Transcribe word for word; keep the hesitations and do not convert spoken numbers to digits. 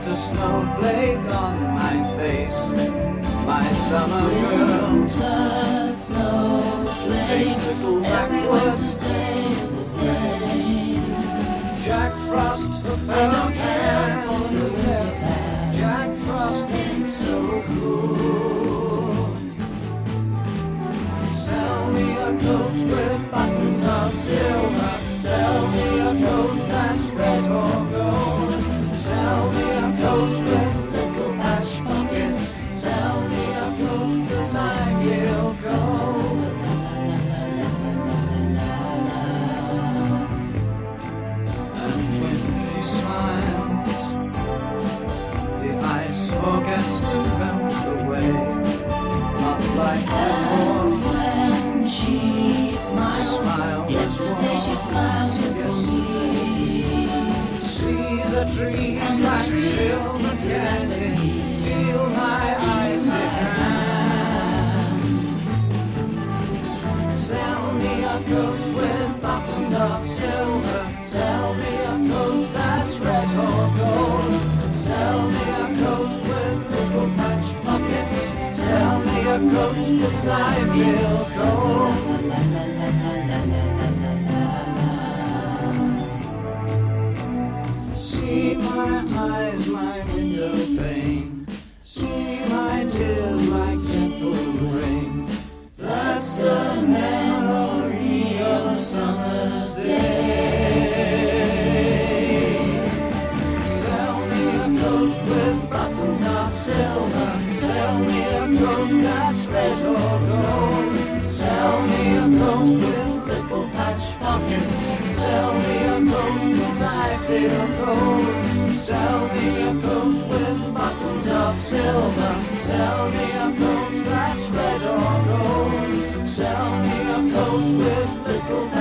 Put a snowflake on my face, my summer girl. Winter snowflake, Takes little every winter backwards. stays the same. Jack Frost, I don't care for the winter time. Jack Frost ain't so cool. Sell me a coat with buttons of silver. Sell me a coat that's red or gold. Sell me a coat with little patch pockets. Sell me a coat 'cause I feel cold. And when she smiles, the ice forgets to melt away. Not like before. When she smiles, Smile yesterday she smiled just for me. See the trees like silver candy. Feel my icy hand. Sell me a coat with buttons of silver. Sell me a coat that's red or gold. Sell me a coat with little patch pockets. Sell me a coat 'cause I feel cold. See my eyes, my window pane. See my tears like gentle rain. That's the memory of a summer's day. Sell me a coat with buttons of silver. Sell me a coat that's red or gold. Sell me a coat with little patch pockets. Sell me a coat 'cause I feel cold. Sell me a coat with buttons of silver. Sell me a coat that's red or gold. Sell me a coat with little